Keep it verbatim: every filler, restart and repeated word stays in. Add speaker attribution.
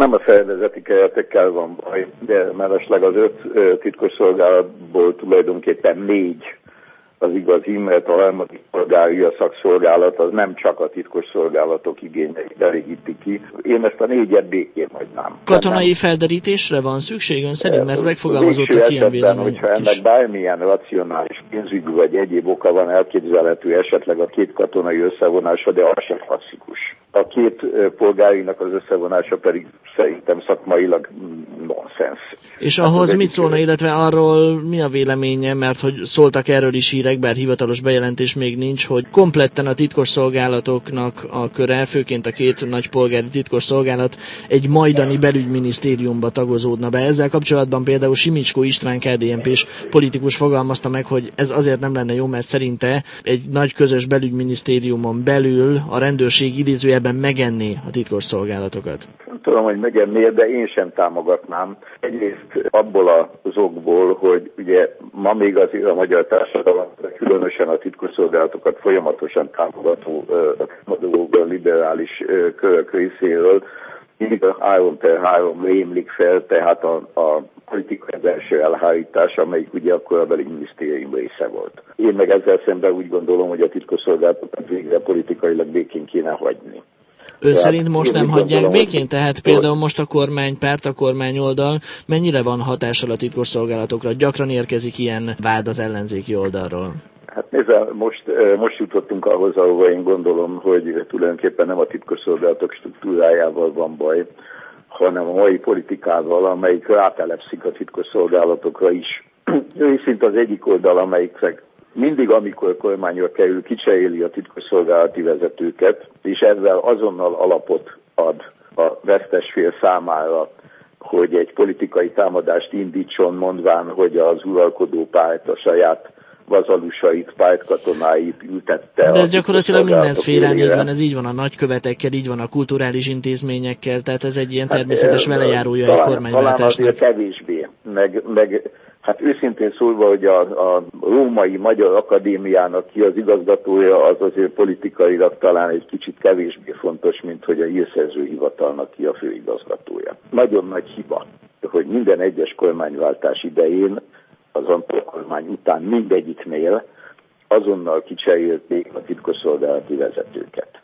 Speaker 1: nem a szervezeti keretekkel van baj, de mellesleg az öt titkosszolgálatból tulajdonképpen négy az igazi, mert a harmadik polgári, a szakszolgálat az nem csak a titkosszolgálatok igényeit elégíti ki. Én ezt a négyet békén hagynám.
Speaker 2: Katonai felderítésre van szükség ön szerint, mert megfogalmazottak ilyen vélemények is.
Speaker 1: Hogyha ennek bármilyen racionális pénzügyi vagy egyéb oka van, elképzelhető esetleg a két katonai összevonása, de az sem klasszikus. A két polgárinak az összevonása pedig szerintem szakmailag nonsens.
Speaker 2: És ahhoz mit szólna, illetve arról mi a véleménye, mert hogy szóltak erről is hírek, bár hivatalos bejelentés még nincs, hogy kompletten a titkosszolgálatoknak a köre, főként a két nagy polgári titkosszolgálat egy majdani belügyminisztériumba tagozódna be. Ezzel kapcsolatban például Simicskó István ká dé en pés politikus fogalmazta meg, hogy ez azért nem lenne jó, mert szerinte egy nagy közös belügyminisztériumon belül a rendőrség idézőjelben megenné a titkosszolgálatokat.
Speaker 1: Nem tudom, hogy megenné, de én sem támogatnám. Egyrészt abból az okból, hogy ugye ma még azért a magyar társadalom, különösen a titkosszolgálatokat folyamatosan támogató uh, liberális uh, körök részéről mindig a három per három rémlik fel, tehát a, a politikai belső elhárítás, amelyik ugye akkor a belügyminisztérium része volt. Én meg ezzel szemben úgy gondolom, hogy a titkosszolgálatokat végre politikailag békén kéne hagyni.
Speaker 2: Ön szerint most nem hagyják békén? Tehát például most a kormánypárt, a kormányoldal mennyire van hatással a titkosszolgálatokra? Gyakran érkezik ilyen vád az ellenzéki oldalról.
Speaker 1: Hát nézzel, most, most jutottunk ahhoz, ahova én gondolom, hogy tulajdonképpen nem a titkosszolgálatok struktúrájával van baj, hanem a mai politikával, amelyik rátelepszik a titkosszolgálatokra is. Részint az egyik oldal, amelyiknek mindig, amikor kormányra kerül, kicseréli a titkosszolgálati vezetőket, és ezzel azonnal alapot ad a vesztes fél számára, hogy egy politikai támadást indítson, mondván, hogy az uralkodó párt a saját vazalusait, pártkatonáit ültette.
Speaker 2: De ez gyakorlatilag minden szférán így van, ez így van a nagykövetekkel, így van a kulturális intézményekkel, tehát ez egy ilyen természetes hát, velejárója talán, egy kormányváltásnak.
Speaker 1: Talán azért kevésbé, meg, meg hát őszintén szólva, hogy a, a Római Magyar Akadémiának ki az igazgatója, az azért politikailag talán egy kicsit kevésbé fontos, mint hogy a hírszerző hivatalnak ki a főigazgatója. Nagyon nagy hiba, hogy minden egyes kormányváltás idején az Antól kormány után mindegyiknél azonnal kicserélték a titkosszolgálati vezetőket.